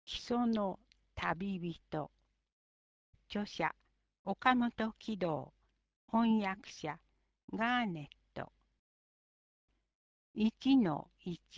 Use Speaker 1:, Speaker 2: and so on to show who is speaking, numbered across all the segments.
Speaker 1: 木曽の旅人。著者岡本喜道。翻訳者ガーネット。1の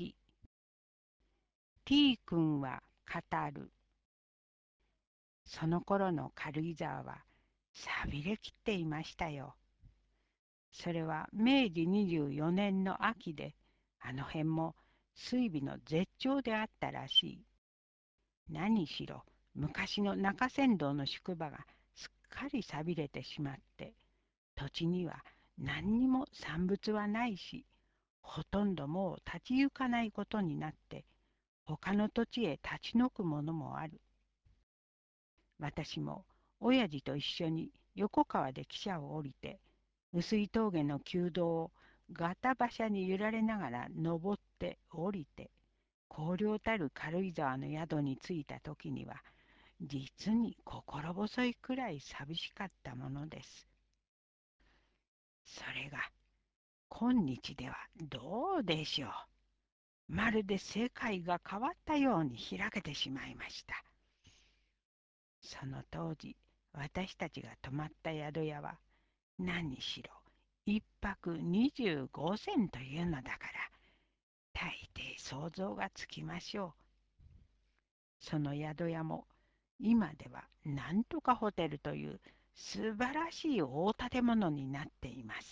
Speaker 1: 1。T 君は語る。その頃の軽井沢はさびれきっていましたよ。それは明治24年の秋で、あの辺も水美の絶頂であったらしい。何しろ昔の中山道の宿場がすっかりさびれてしまって、土地には何にも産物はないし、ほとんどもう立ち行かないことになって、他の土地へ立ち退くものもある。私も親父と一緒に横川で汽車を降りて、碓氷峠の旧道をガタ馬車に揺られながら登って降りて、荒涼たる軽井沢の宿に着いた時には、実に心細いくらい寂しかったものです。それが今日ではどうでしょう。まるで世界が変わったように開けてしまいました。その当時、私たちが泊まった宿屋は、何しろ一泊25銭というのだから、大抵想像がつきましょう。その宿屋も、今ではなんとかホテルという素晴らしい大建物になっています。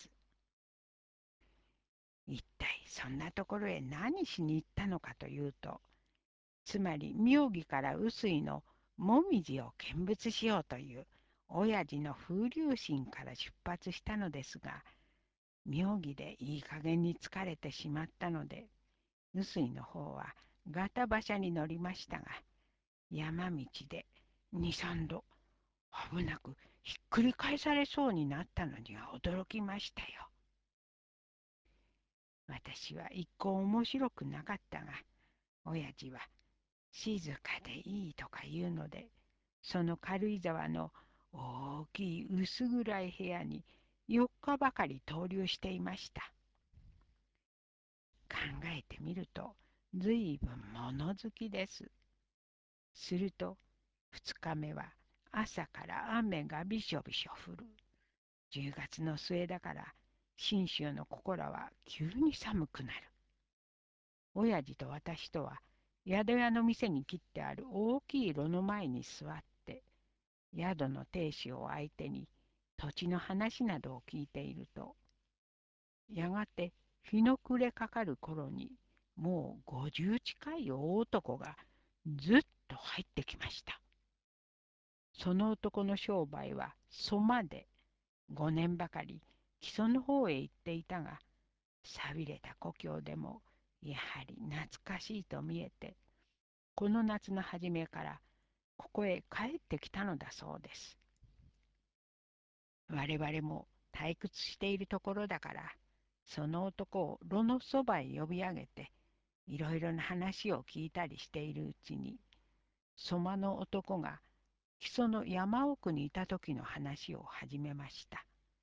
Speaker 1: 一体そんなところへ何しに行ったのかというと、つまり妙義から碓水のもみじを見物しようという親父の風流心から出発したのですが、妙義でいい加減に疲れてしまったので、碓水の方はガタ馬車に乗りましたが、山道で2、3度危なくひっくり返されそうになったのには驚きましたよ。私は一向面白くなかったが、親父は静かでいいとか言うので、その軽井沢の大きい薄暗い部屋に4日ばかり逗留していました。考えてみると、ずいぶん物好きです。すると、2日目は朝から雨がびしょびしょ降る。10月の末だから、信州のここらは急に寒くなる。親父と私とは、宿屋の店に切ってある大きい炉の前に座って、宿の亭主を相手に土地の話などを聞いていると、やがて日の暮れかかる頃に、もう50近い大男がずっと入ってきました。その男の商売は蘇まで、5年ばかり木曽の方へ行っていたが、寂れた故郷でもやはり懐かしいと見えて、この夏の初めからここへ帰ってきたのだそうです。我々も退屈しているところだから、その男を炉のそばへ呼び上げて、いろいろな話を聞いたりしているうちに、そまの男が木曽の山奥にいた時の話を始めました。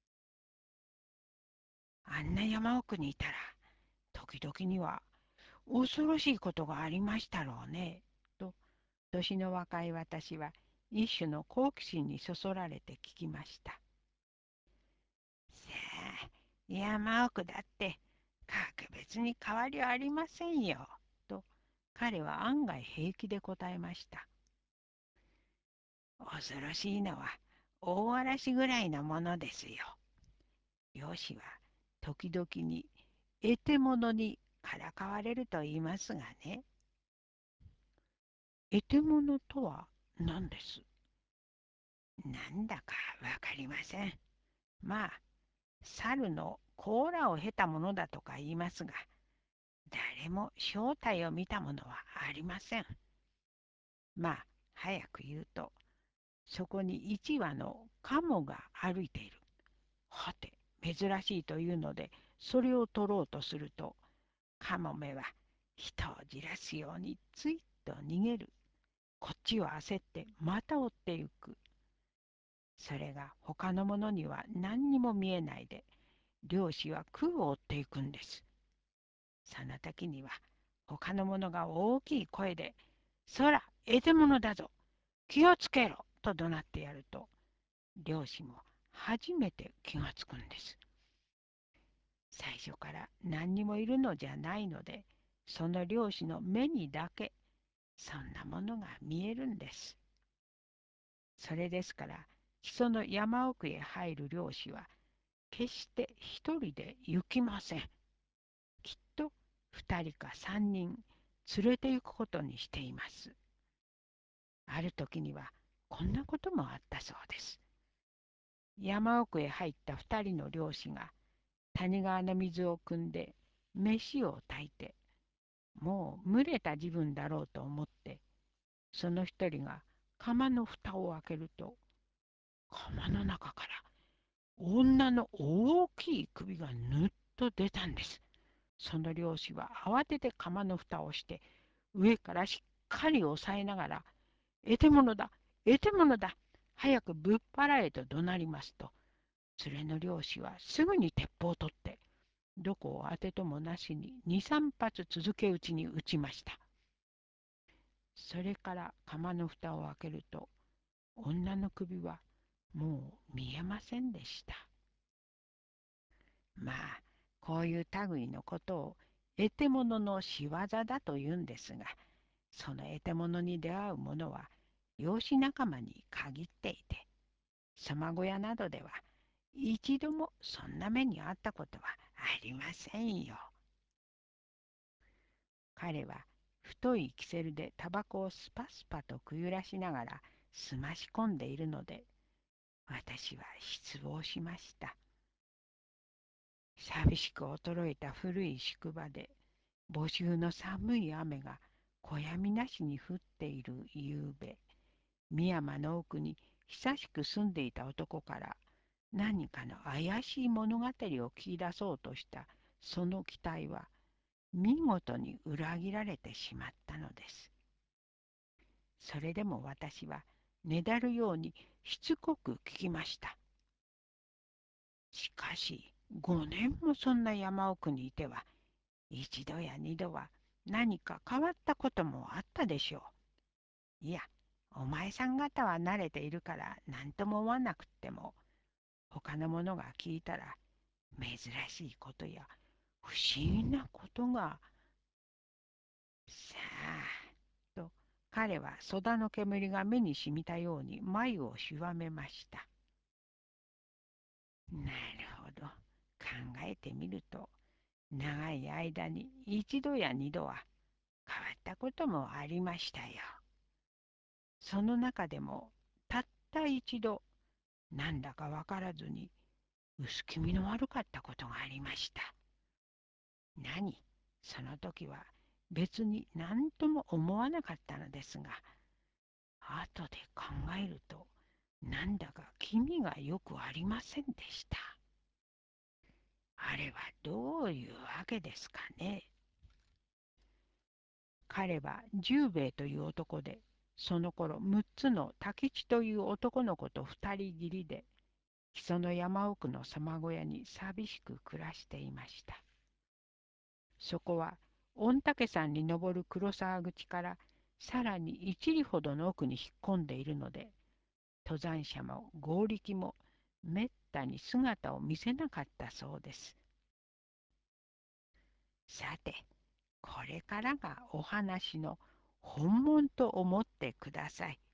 Speaker 1: あんな山奥にいたら、時々には恐ろしいことがありましたろうね、と、年の若い私は一種の好奇心にそそられて聞きました。さあ、山奥だって格別に変わりはありませんよ、と彼は案外平気で答えました。恐ろしいのは大嵐ぐらいのものですよ。漁師は時々に得て物にからかわれると言いますがね。得て物とは何です？なんだかわかりません。まあ、猿の甲羅を経たものだとか言いますが、誰も正体を見たものはありません。まあ、早く言うと、そこに一羽のカモが歩いている。はて、珍しいというので、それを取ろうとすると、カモメは人をじらすようについっと逃げる。こっちは焦ってまた追ってゆく。それが他のものには何にも見えないで、漁師は空を追っていくんです。その時には他の者が大きい声で、空得手物だぞ、気をつけろと怒鳴ってやると、漁師も初めて気がつくんです。最初から何にもいるのじゃないので、その漁師の目にだけそんなものが見えるんです。それですから、木曽の山奥へ入る漁師は、決して一人で行きません。きっと二人か三人連れて行くことにしています。ある時にはこんなこともあったそうです。山奥へ入った二人の漁師が谷川の水を汲んで飯を炊いて、もう蒸れた時分だろうと思って、その一人が釜の蓋を開けると、釜の中から女の大きい首がぬっと出たんです。その漁師は慌てて釜の蓋をして、上からしっかり押さえながら、得手物だ、得手物だ、早くぶっ払えと怒鳴りますと、連れの漁師はすぐに鉄砲を取って、どこを当てともなしに2、3発続け打ちに撃ちました。それから釜の蓋を開けると、女の首はもう見えませんでした。まあ、こういう類のことを得手物の仕業だと言うんですが、その得手物に出会う者は漁師仲間に限っていて、様小屋などでは一度もそんな目にあったことはありませんよ。彼は太いキセルでタバコをスパスパとくゆらしながらすまし込んでいるので、私は失望しました。寂しく衰えた古い宿場で、募集の寒い雨が小闇なしに降っている夕べ、深山の奥に久しく住んでいた男から何かの怪しい物語を聞き出そうとしたその期待は見事に裏切られてしまったのです。それでも私はねだるようにしつこく聞きました。しかし5年もそんな山奥にいては、一度や二度は何か変わったこともあったでしょう。いや、お前さん方は慣れているから何とも思わなくっても、他の者が聞いたら珍しいことや不思議なことが、さあ、と彼はソダの煙が目にしみたように眉をしわめました。なるほど。考えてみると、長い間に一度や二度は変わったこともありましたよ。その中でも、たった一度、なんだかわからずに薄気味の悪かったことがありました。何、その時は別に何とも思わなかったのですが、後で考えると、なんだか気味がよくありませんでした。あれはどういうわけですかね。彼は十兵衛という男で、その頃6つの太吉という男の子と二人きりで、木曽の山奥の様小屋に寂しく暮らしていました。そこは御嶽山に登る黒沢口からさらに一里ほどの奥に引っ込んでいるので、登山者も合力もめったに姿を見せなかったそうです。さて、これからがお話の本物と思ってください。